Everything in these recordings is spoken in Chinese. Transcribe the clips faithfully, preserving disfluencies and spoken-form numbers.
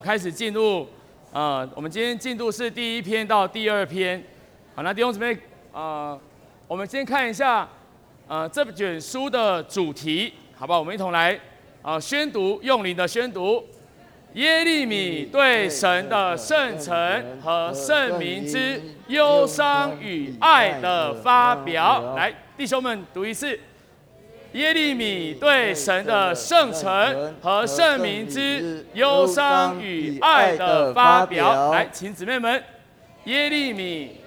开始进入，呃，我们今天进度是第一篇到第二篇。好，那弟兄姊妹，呃，我们先看一下，呃，这卷书的主题，好不好？我们一同来，呃，宣读，用灵的宣读。耶利米对神的圣城和圣民之忧伤与爱的发表。来，弟兄们读一次。耶利米对神的圣城和圣民之忧伤与爱的发表。来，请姊妹们，耶利米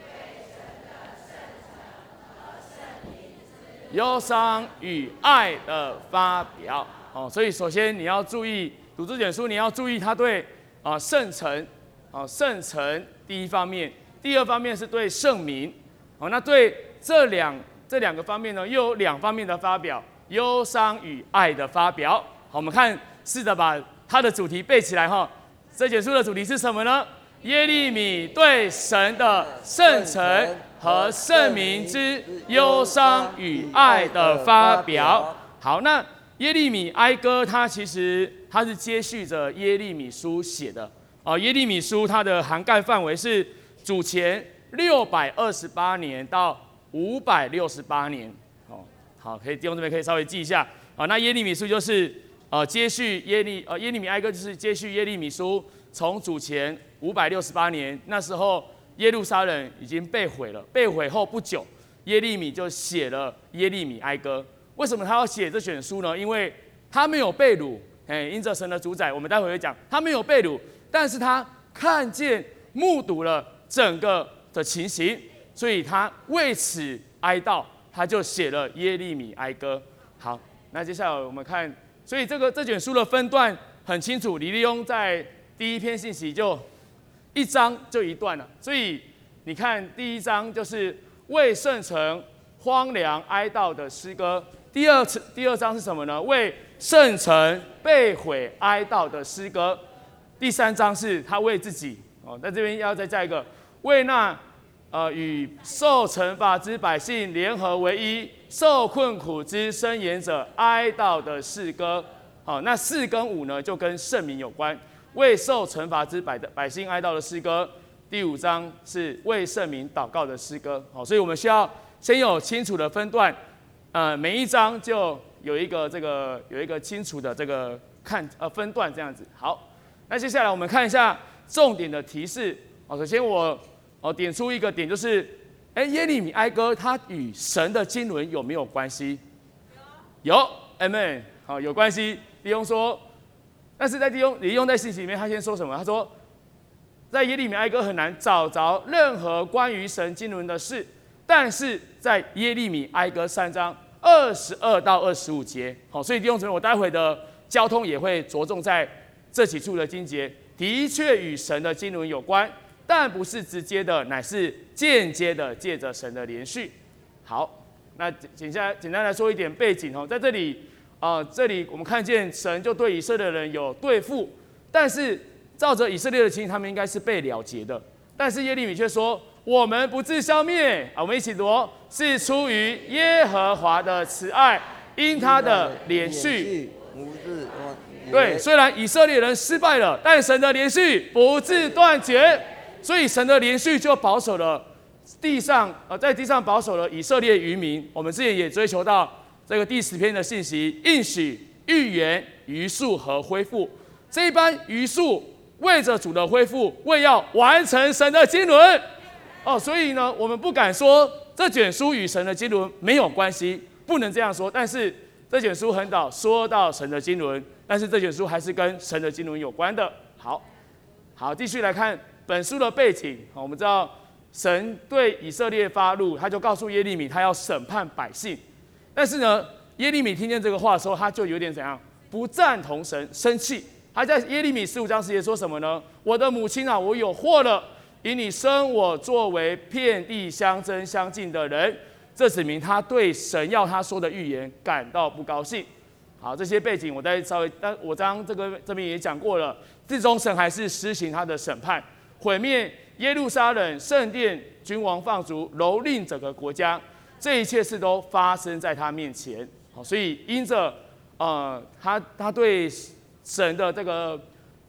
忧伤与爱的发表。哦，所以首先你要注意。读这卷书，你要注意他对啊圣城啊圣城第一方面，第二方面是对圣民。好，那对这两这两个方面呢，又有两方面的发表，忧伤与爱的发表。好，我们看，试着把它的主题背起来哈。这卷书的主题是什么呢？耶利米对神的圣城和圣民之忧伤与爱的发表。好，那耶利米哀歌，它其实它是接续着耶利米书写的。哦，耶利米书它的涵盖范围是主前六百二十八年到五百六十八年。哦，好，可以弟兄这边可以稍微记一下。好，那耶利米书就是呃接续耶利呃耶利米哀歌就是接续耶利米书，从主前五百六十八年那时候耶路撒冷已经被毁了，被毁后不久，耶利米就写了耶利米哀歌。为什么他要写这卷书呢？因为他没有被掳，哎，因着神的主宰，我们待会会讲，他没有被掳，但是他看见、目睹了整个的情形，所以他为此哀悼，他就写了耶利米哀歌。好，那接下来我们看，所以这个这卷书的分段很清楚，李立庸在第一篇信息就一章就一段了，所以你看第一章就是为圣城荒凉哀悼的诗歌。第二次第二章是什么呢？为圣城被毁哀悼的诗歌。第三章是他为自己哦，在这边要再加一个为那呃与受惩罚之百姓联合为一、受困苦之申言者哀悼的诗歌。好，那四跟五呢就跟圣民有关，为受惩罚之百百姓哀悼的诗歌。第五章是为圣民祷告的诗歌。好，所以我们需要先有清楚的分段。呃，每一章就有一个这个有一个清楚的这个看呃分段这样子。好，那接下来我们看一下重点的提示。哦，首先我哦点出一个点，就是哎耶利米哀歌它与神的经纶有没有关系？有，有 ，Amen。好，有关系。弟兄说，但是在弟兄李用在信息里面，他先说什么？他说，在耶利米哀歌很难找着任何关于神经纶的事。但是在耶利米哀歌三章二十二到二十五节，好，所以弟兄姊妹，我待会的交通也会着重在这几处的经节，的确与神的经纶有关，但不是直接的，乃是间接的，借着神的连续。好，那简单简单来说一点背景哦，在这里啊、呃，这里我们看见神就对以色列人有对付，但是照着以色列的情形，他们应该是被了结的，但是耶利米却说。我们不致消灭啊！我们一起读，是出于耶和华的慈爱，因他的连续。对，虽然以色列人失败了，但神的连续不致断绝，所以神的连续就保守了地上呃，在地上保守了以色列渔民。我们之前也追求到这个第十篇的信息，应许、预言、余数和恢复。这一般余数为着主的恢复，为要完成神的经纶。哦，所以呢，我们不敢说这卷书与神的经纶没有关系，不能这样说。但是这卷书很早说到神的经纶，但是这卷书还是跟神的经纶有关的。好，好，继续来看本书的背景。我们知道神对以色列发怒，他就告诉耶利米，他要审判百姓。但是呢，耶利米听见这个话的时候，他就有点怎样？不赞同神，生气。他在耶利米十五章十节说什么呢？我的母亲啊，我有祸了。以你生我作为遍地相争相近的人，这指明他对神要他说的预言感到不高兴。好，这些背景我再稍微，但我刚这个这边也讲过了。最终神还是施行他的审判，毁灭耶路撒冷圣殿，君王放逐，蹂躏整个国家。这一切事都发生在他面前。好，所以因着呃他他对神的这个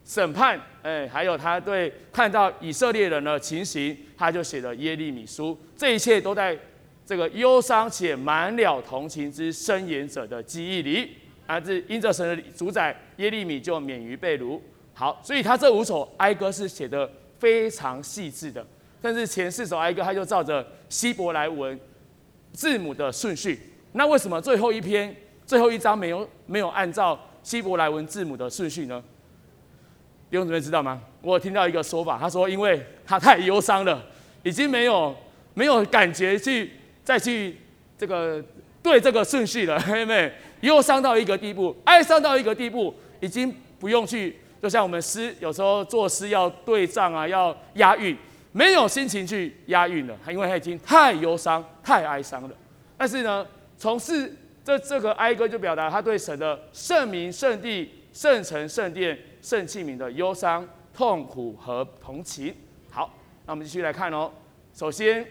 审判，哎，还有他对看到以色列人的情形，他就写了耶利米书。这一切都在这个忧伤且满了同情之申言者的记忆里。啊，这因着神的主宰，耶利米就免于被掳。好，所以他这五首哀歌是写的非常细致的。但是前四首哀歌，他就照着希伯来文字母的顺序。那为什么最后一篇、最后一章没有没有按照希伯来文字母的顺序呢？弟兄姊妹知道吗？我有听到一个说法，他说，因为他太忧伤了，已经没有没有感觉去再去这个对这个顺序了，妹妹。忧伤到一个地步，哀伤到一个地步，已经不用去，就像我们诗有时候作诗要对仗啊，要押韵，没有心情去押韵了，因为他已经太忧伤、太哀伤了。但是呢，从是这这个哀歌就表达他对神的圣名、圣地、圣城、圣殿、圣器皿的忧伤、痛苦和同情。好，那我们继续来看哦。首先，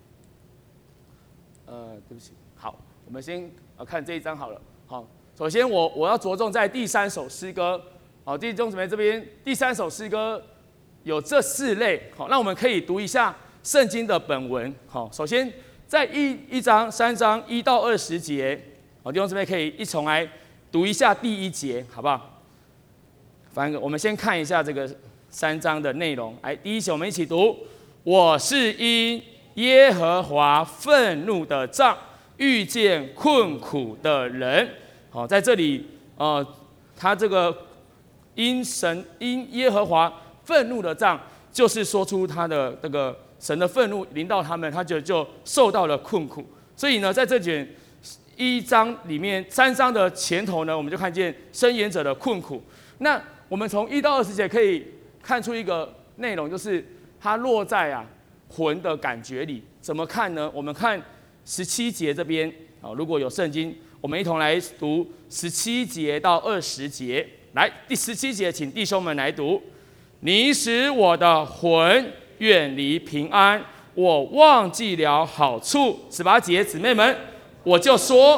呃，对不起，好，我们先呃看这一章好了。好，首先我我要着重在第三首诗歌。好，弟兄姊妹这边第三首诗歌有这四类。好，那我们可以读一下圣经的本文。好，首先在一一章三章一到二十节，好，弟兄姊妹可以一同来读一下第一节，好不好？反正我们先看一下这个三章的内容。来，第一节我们一起读：我是因耶和华愤怒的杖，遇见困苦的人。好，在这里，呃，他这个因神因耶和华愤怒的杖，就是说出他的这个神的愤怒临到他们，他就就受到了困苦。所以呢，在这卷一章里面，三章的前头呢，我们就看见申言者的困苦。那我们从一到二十节可以看出一个内容，就是它落在啊魂的感觉里。怎么看呢？我们看十七节这边啊，如果有圣经，我们一同来读十七节到二十节。来，第十七节，请弟兄们来读：你使我的魂远离平安，我忘记了好处。十八节，姊妹们，我就说，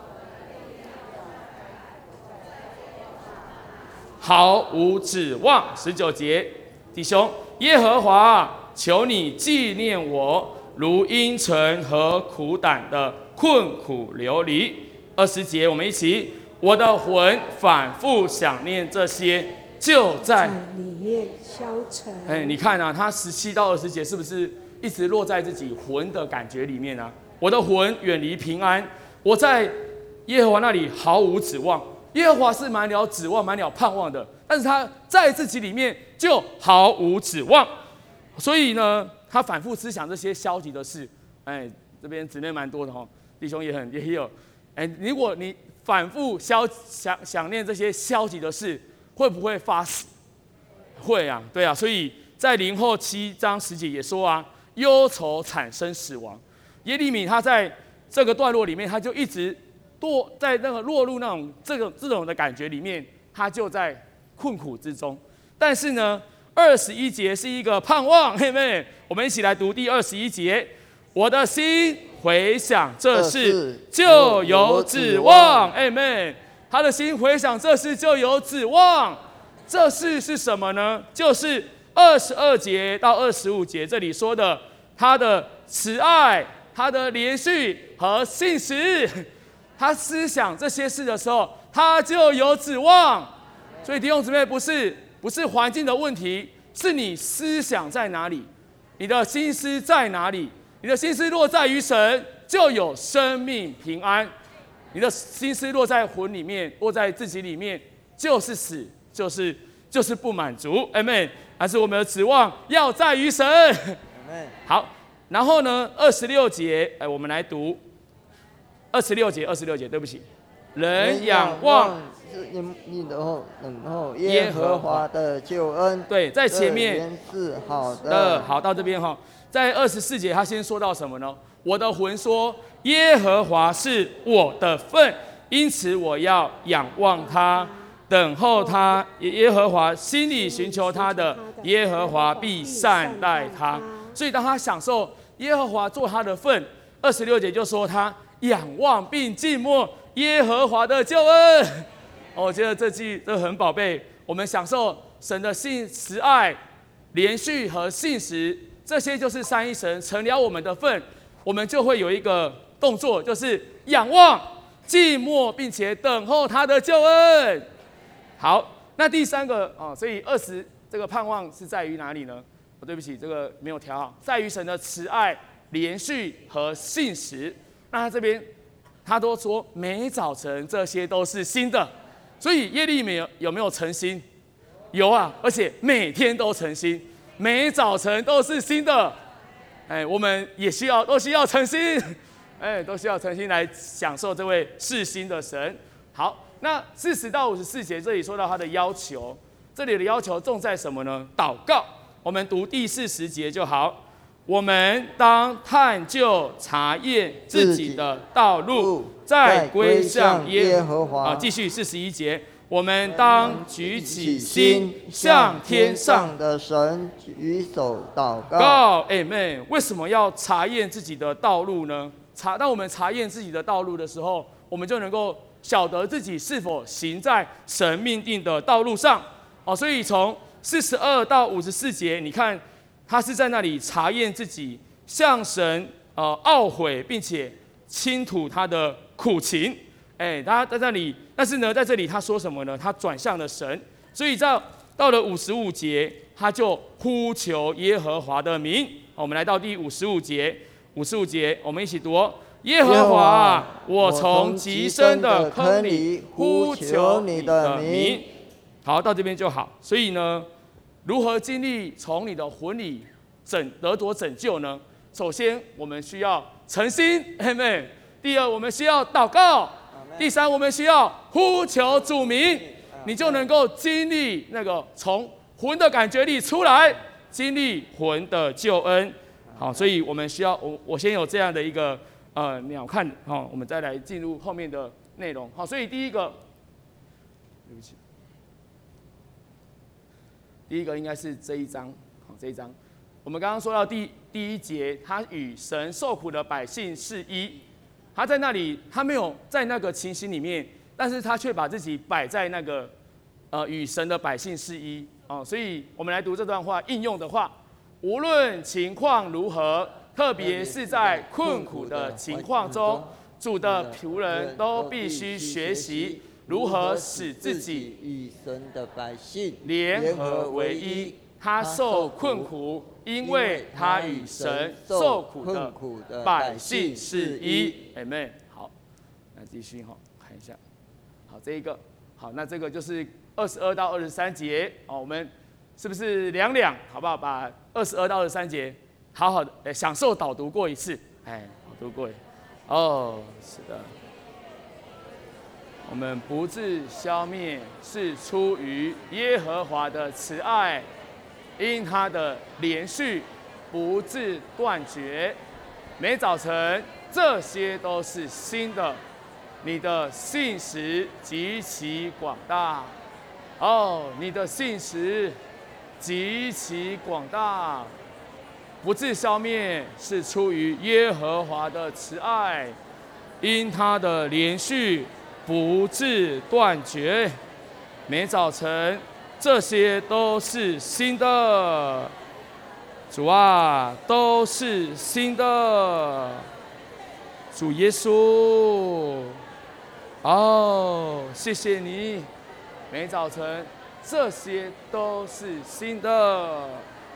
毫无指望。十九节，弟兄，耶和华，求你纪念我，如阴沉和苦胆的困苦流离。二十节，我们一起，我的魂反复想念这些，就在里面消沉。 哎，你看啊，他十七到二十节是不是一直落在自己魂的感觉里面啊？我的魂远离平安，我在耶和华那里毫无指望。耶和华是满了指望、满了盼望的，但是他在自己里面就毫无指望。所以呢，他反复思想这些消极的事。哎，这边姊妹蛮多的哈，弟兄也很也有。哎，如果你反复消想想念这些消极的事，会不会发死？会啊，对啊。所以在林后七章十节也说啊，忧愁产生死亡。耶利米他在这个段落里面，他就一直堕在那个落入那种这种这种的感觉里面，他就在困苦之中。但是呢，二十一节是一个盼望，嘿妹，我们一起来读第二十一节。我的心回想这事，就有指望。哎妹，他的心回想这事就有指望。这事是什么呢？就是二十二节到二十五节这里说的，他的慈爱、他的连续和信实。他思想这些事的时候，他就有指望。所以弟兄姊妹，不是不是环境的问题，是你思想在哪里，你的心思在哪里。你的心思落在于神，就有生命平安；你的心思落在魂里面，落在自己里面，就是死，就是就是不满足。阿们。还是我们的指望要在于神。好，然后呢，二十六节，哎，我们来读二十六节，二十六节，对不起，人仰望你的后，然后耶和华的救恩。 对，在前面是好的。好，到这边哈。在二十四节，他先说到什么呢？我的魂说，耶和华是我的份，因此我要仰望他，等候他。耶和华心里寻求他的，耶和华必善待他。所以当他享受耶和华做他的份，二十六节就说他仰望并静默耶和华的救恩。哦，我觉得这句这很宝贝。我们享受神的信慈爱、连续和信实，这些就是三一神成了我们的份，我们就会有一个动作，就是仰望、静默，并且等候他的救恩。好，那第三个哦，所以二十这个盼望是在于哪里呢？哦，对不起，这个没有调好，在于神的慈爱、连续和信实。那他这边他都说每早晨这些都是新的，所以耶利米有没有诚心？有啊，而且每天都诚心，每早晨都是新的。哎，我们也需要都需要诚心，哎，都需要诚心来享受这位是新的神。好，那四十到五十四节这里说到他的要求，这里的要求重在什么呢？祷告。我们读第四十节就好。我们当探究查验自己的道路，再归向耶和华。啊，继续四十一节。我们当举起心，向天上的神举手祷告。 Amen。为什么要查验自己的道路呢？查，当我们查验自己的道路的时候，我们就能够晓得自己是否行在神命定的道路上。哦，所以从四十二到五十四节，你看他是在那里查验自己，向神呃懊悔，并且倾吐他的苦情。哎，他在这里，但是呢，在这里他说什么呢？他转向了神，所以到到了五十五节，他就呼求耶和华的名。我们来到第五十五节，五十五节，我们一起读哦。耶和华，我从极深的坑里呼求你的名。好，到这边就好。所以呢，如何经历从你的魂里拯得着拯救呢？首先，我们需要诚心，阿们。第二，我们需要祷告。第三，我们需要呼求主名，你就能够经历那个从魂的感觉里出来，经历魂的救恩。好，所以我们需要我我先有这样的一个呃鸟瞰，好，我们再来进入后面的内容。好，所以第一个，对不起，第一个应该是这一章，好，这一章，我们刚刚说到第第一节，他与神受苦的百姓是一。他在那里，他没有在那个情形里面，但是他却把自己摆在那个，呃，与神的百姓是一哦。所以我们来读这段话，应用的话，无论情况如何，特别是在困苦的情况中，主的仆人都必须学习如何使自己与神的百姓联合为一。他受困苦，因为他与神受苦的百姓是一。Amen。好，那继续哈，看一下。好，这一个好，那这个就是二十二到二十三节哦。我们是不是两两？好不好？把二十二到二十三节好好的哎享受导读过一次。哎，导读过。哦，是的。我们不致消灭，是出于耶和华的慈爱。因他的连续不致断绝，每早晨这些都是新的。你的信实极其广大，哦，你的信实极其广大，不致消灭，是出于耶和华的慈爱。因他的连续不致断绝，每早晨。这些都是新的，主啊，都是新的，主耶稣，哦，谢谢你，每早晨这些都是新的。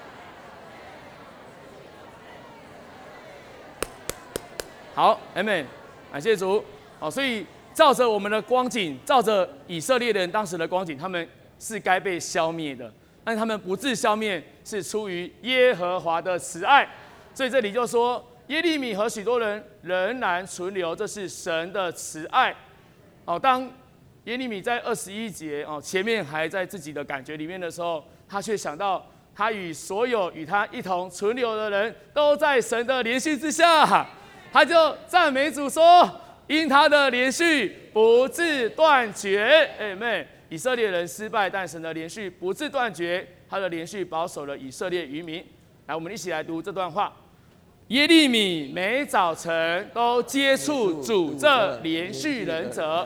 好 ，Amen， 感谢主。好，所以照着我们的光景，照着以色列人当时的光景，他们。是该被消灭的，但他们不致消灭，是出于耶和华的慈爱。所以这里就说，耶利米和许多人仍然存留，这是神的慈爱。哦，当耶利米在二十一节哦前面还在自己的感觉里面的时候，他却想到他与所有与他一同存留的人都在神的连续之下，他就赞美主说：“因他的连续不致断绝。”阿们。以色列人失败，但神的连续不致断绝，他的连续保守了以色列渔民。来，我们一起来读这段话。耶利米每早晨都接触主这连续人者，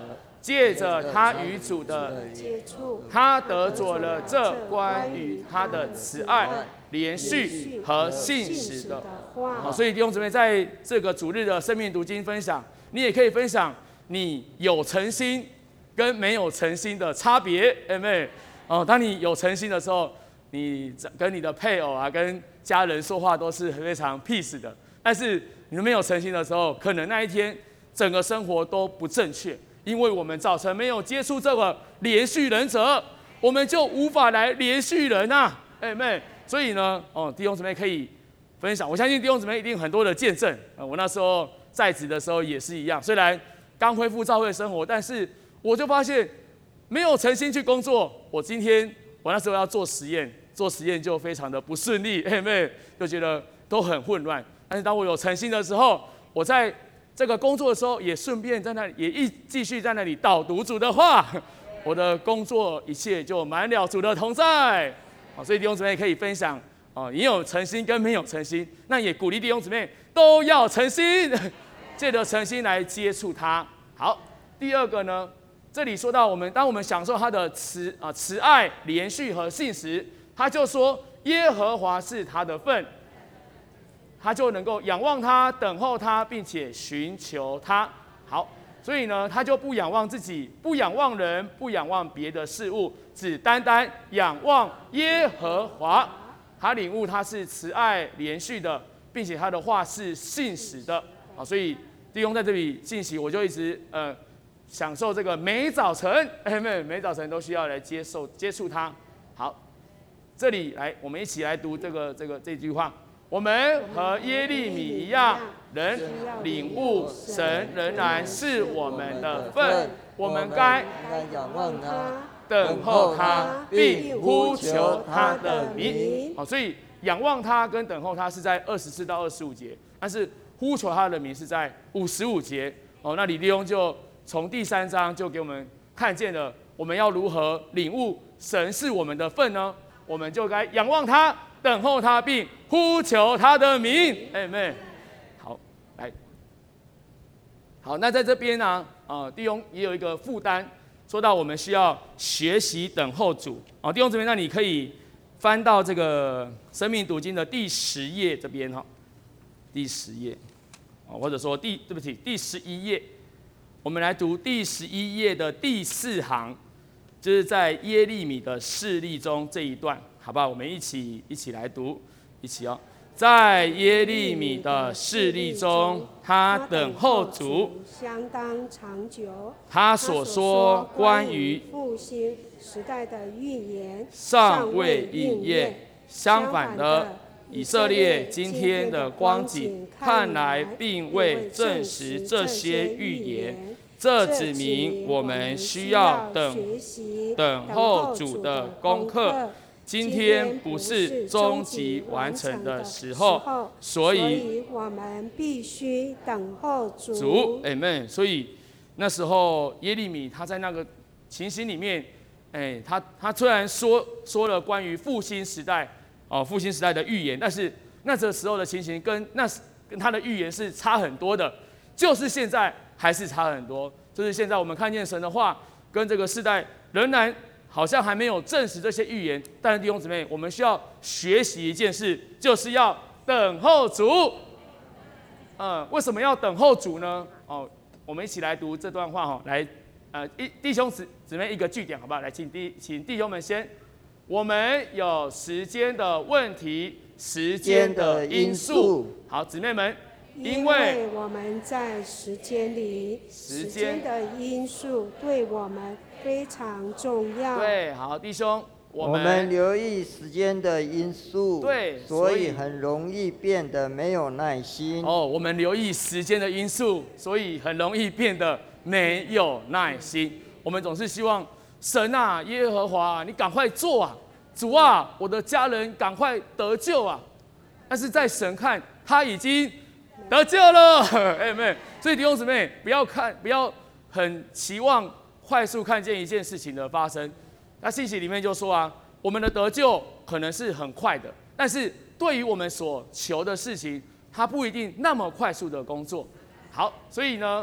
借着他与主的接触， 他得着了这关于他的慈爱、连续和信实的话。 好，所以弟兄姊妹，在这个主日的生命读经分享，你也可以分享你有诚心跟没有诚心的差别，有没有？哦，当你有诚心的时候，你跟你的配偶啊、跟家人说话都是非常 peace 的。但是你没有诚心的时候，可能那一天整个生活都不正确，因为我们早晨没有接触这个连续人者，我们就无法来连续人啊，哎妹。所以呢，哦，弟兄姊妹可以分享，我相信弟兄姊妹一定很多的见证。呃、我那时候在职的时候也是一样，虽然刚恢复教会生活，但是我就发现没有诚心去工作。我今天我那时候要做实验，做实验就非常的不顺利，哎妹，就觉得都很混乱。但是当我有诚心的时候，我在这个工作的时候，也顺便在那里也一继续在那里导读主的话，我的工作一切就满了主的同在。所以弟兄姊妹可以分享哦，也有诚心跟没有诚心，那也鼓励弟兄姊妹都要诚心，借着诚心来接触他。好，第二个呢，这里说到我们当我们享受他的慈啊慈爱、连续和信实，他就说耶和华是他的份。他就能够仰望他、等候他，并且寻求他。好，所以呢，他就不仰望自己，不仰望人，不仰望别的事物，只单单仰望耶和华。他领悟他是慈爱连续的，并且他的话是信实的。好，所以弟兄在这里进行，我就一直呃享受这个每早晨，每每早晨都需要来接受接触他。好，这里来，我们一起来读这个这个这句话。我们和耶利米一样，能领悟神仍然是我们的份，我们该仰望他， 等候他，并呼求他的名。好，所以仰望他跟等候他是在二十四到二十五节，但是呼求他的名是在五十五节。哦，那李弟兄就从第三章就给我们看见了，我们要如何领悟神是我们的份呢？我们就该仰望他。等候他，并呼求他的名，哎妹，好，来，好，那在这边呢，啊，弟兄也有一个负担，说到我们需要学习等候主，啊，弟兄这边，那你可以翻到这个生命读经的第十页这边哈，第十页，啊，或者说第对不起第十一页，我们来读第十一页的第四行，就是在耶利米的事例中这一段。好不好？我们一起一起来读，一起哦。在耶利米的事例中，他等候主相当长久。 他所说关于复兴时代的预言尚未应验。相反的，以色列今天的光景看来并未证实这些预言。这指明我们需要等等候主的功课。今天不是终极完成的时候，所以我们必须等候主。 主，阿们。所以那时候耶利米他在那个情形里面，哎，他他虽然说说了关于复兴时代哦，复兴时代的预言，但是那这时候的情形跟那跟他的预言是差很多的，就是现在还是差很多。就是现在我们看见神的话跟这个世代仍然。好像还没有证实这些预言，但是弟兄姊妹，我们需要学习一件事，就是要等候主。嗯，为什么要等候主呢？哦，我们一起来读这段话哈，来，呃，一弟兄姊姊妹一个句点，好不好？来，请弟请弟兄们先，我们有时间的问题，时间的因素。好，姊妹们， 因为我们在时间里，时间的因素对我们非常重要。 对，好，弟兄，我们, 我们留意时间的因素， 对， 所以很容易变得没有耐心。 哦，我们留意时间的因素，所以很容易变得没有耐心。我们总是希望神啊，耶和华啊，你赶快做啊，主啊，我的家人赶快得救啊。但是在神看，他已经得救了，哎妹，所以弟兄姊妹，不要看，不要很期望快速看见一件事情的发生。那信息里面就说啊，我们的得救可能是很快的，但是对于我们所求的事情，它不一定那么快速的工作。好，所以呢，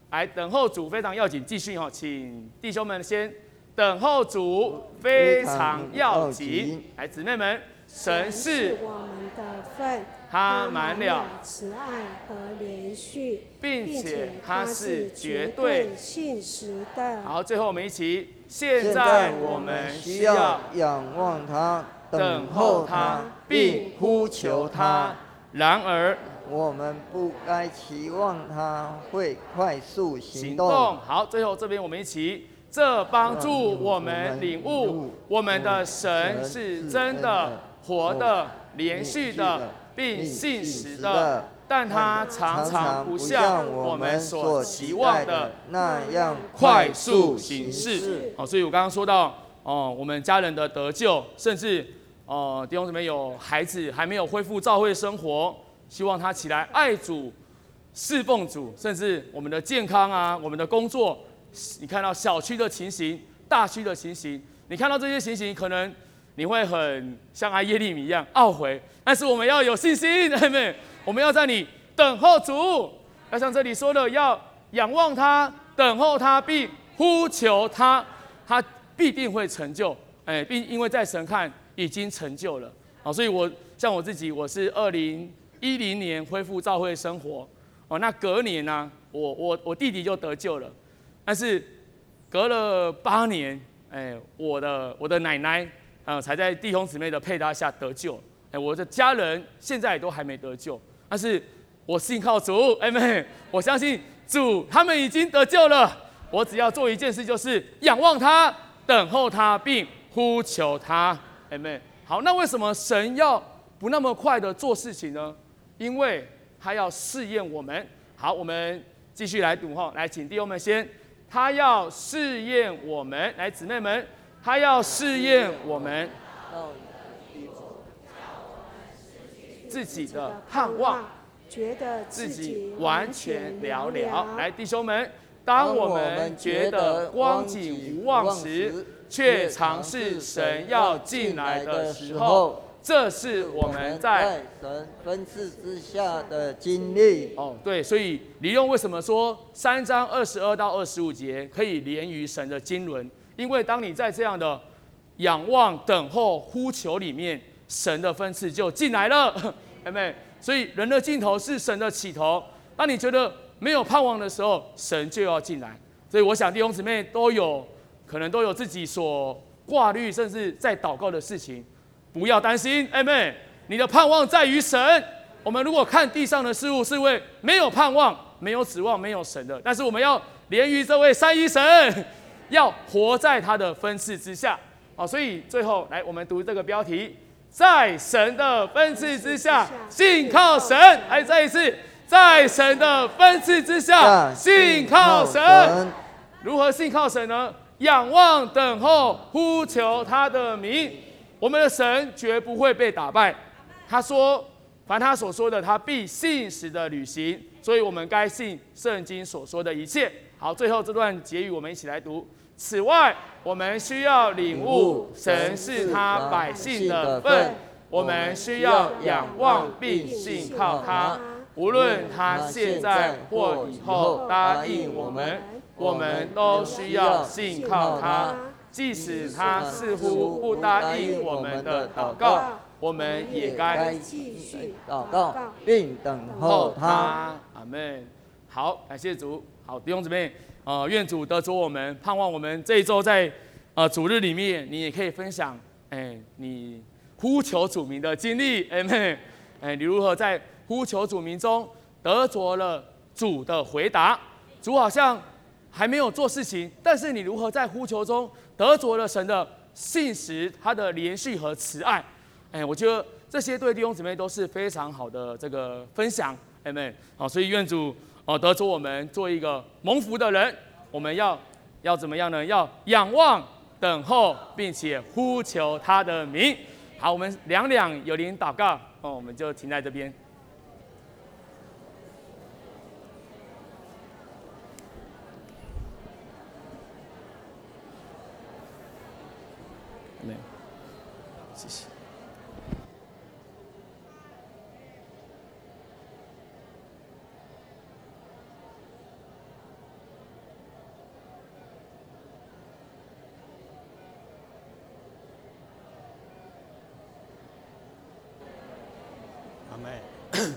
来，等候主非常要紧，继续哈，请弟兄们先等候主非常要紧。来，姊妹们，神是我们的份， 他满了慈爱和怜恤， 并且他是绝绝对信实的。 好，最后我们一起，现现在在我我们们需要需要仰望他， 等等候候他他，， 并并呼呼求求他他。。 然而我们不该期望他会快速行行动。 动。 好，最后这边我们一起，这帮助我们领悟，我们的神是真的、活的、连续的，并信实的。但他常常不像我们所期望的那样快速行事。好，所以我刚刚说到，哦，我们家人的得救，甚至哦弟兄姊妹有孩子还没有恢复教会生活，希望他起来爱主、侍奉主，甚至我们的健康啊，我们的工作，你看到小区的情形、大区的情形，你看到这些情形，可能你会很像阿耶利米一样懊悔，但是我们要有信心，对不对？我们要在你等候主，要像这里说的，要仰望他，等候他，并呼求他，他必定会成就。哎，并因为在神看已经成就了。好，所以我像我自己，我是二零一零年恢复教会生活，哦，那隔年呢、啊，我我我弟弟就得救了，但是隔了八年，哎，我的我的奶奶，呃，才在弟兄姊妹的配搭下得救。哎，我的家人现在也都还没得救。但是我信靠主，阿们，我相信主，他们已经得救了。我只要做一件事，就是仰望他，等候他，并呼求他，阿们。好，那为什么神要不那么快的做事情呢？因为他要试验我们。好，我们继续来读哈，来，请弟兄们先，他要试验我们，来，姊妹们，他要试验我们自己的盼望， 觉得自己自己完全了了。 了。 来，弟兄们，当我们觉得光景无望时，却尝试神要进来的时候，这是我们在神分赐之下的经历。 哦，对，所以李用为什么说三章二十二到二十五节可以连于神的经纶？因为当你在这样的仰望、等候、呼求里面，神的分赐就进来了，有没有？所以人的尽头是神的起头。当你觉得没有盼望的时候，神就要进来。所以我想弟兄姊妹都有可能都有自己所挂虑，甚至在祷告的事情，不要担心，阿们。你的盼望在于神。我们如果看地上的事物，是因为没有盼望、没有指望、没有神的。但是我们要连于这位三一神，要活在他的分赐之下。好，所以最后来，我们读这个标题。在神的分赐之下，信靠神。来，再一次，在神的分赐之下，信靠神。如何信靠神呢？仰望、等候、呼求他的名。我们的神绝不会被打败。他说，凡他所说的，他必信实的履行。所以我们该信圣经所说的一切。好，最后这段结语，我们一起来读。此外，我们需要领悟神是他百姓的份，我们需要仰望并信靠他。无论他现在或以后答应我们，我们都需要信靠他。即使他似乎不答应我们的祷告，我们也该继续祷告，并等候他。 阿们。好，感谢主。好，弟兄姊妹。呃，愿主得着我们，盼望我们这一周在呃主日里面，你也可以分享，哎，你呼求主名的经历，哎妹，哎，你如何在呼求主名中得着了主的回答？主好像还没有做事情，但是你如何在呼求中得着了神的信实、他的连续和慈爱？哎，我觉得这些对弟兄姊妹都是非常好的这个分享，哎妹，好，所以愿主。哦，得着我们做一个蒙福的人，我们要要怎么样呢？要仰望、等候，并且呼求他的名。好，我们两两有灵祷告，哦，我们就停在这边。没有，谢谢。 阿们。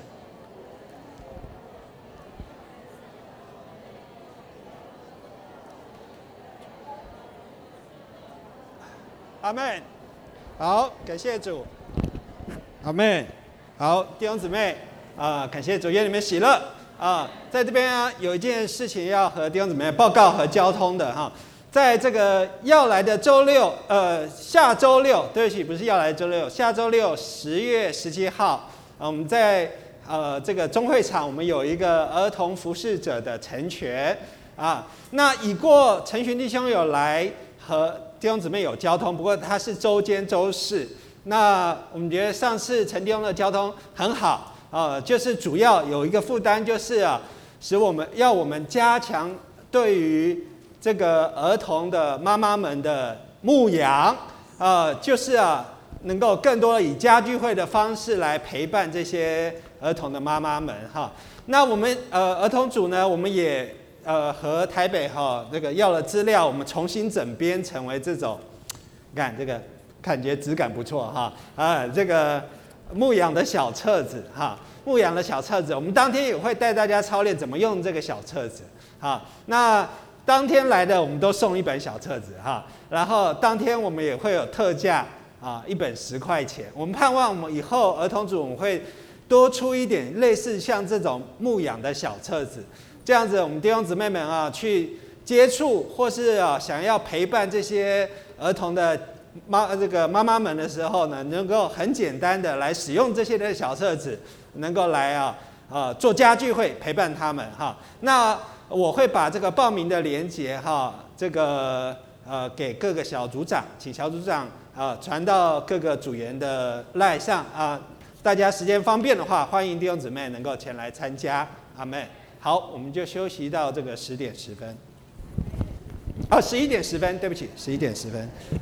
阿们。好，感谢主。阿们。好，弟兄姊妹啊、呃，感谢主，愿你们喜乐啊、呃！在这边啊，有一件事情要和弟兄姊妹报告和交通的哈。在这个要来的周六，呃，下周六，对不起，不是要来的周六，下周六十月十七号，呃、我们在呃这个中会场，我们有一个儿童服侍者的成全啊。那已过陈群弟兄有来和弟兄姊妹有交通，不过他是周间周四。那我们觉得上次陈弟兄的交通很好啊、呃，就是主要有一个负担，就是啊，使我们要我们加强对于这个儿童的妈妈们的牧养啊、呃，就是啊，能够更多的以家聚会的方式来陪伴这些儿童的妈妈们哈。那我们呃儿童组呢，我们也呃和台北哈这个要了资料，我们重新整编成为这种，看这个。感觉质感不错哈啊，这个牧养的小册子哈，牧养的小册子，我们当天也会带大家操练怎么用这个小册子哈。那当天来的我们都送一本小册子哈，然后当天我们也会有特价啊，一本十块钱。我们盼望我们以后儿童组我们会多出一点类似像这种牧养的小册子，这样子我们弟兄姊妹们啊去接触或是啊想要陪伴这些儿童的。妈，这个妈妈们的时候呢，能够很简单的来使用这些的小册子，能够来啊啊做家聚会陪伴他们哈。那我会把这个报名的连结哈，这个呃给各个小组长，请小组长啊传到各个组员的 LINE 上啊。大家时间方便的话，欢迎弟兄姊妹能够前来参加。阿们。好，我们就休息到这个十点十分。哦，十一点十分，对不起，十一点十分。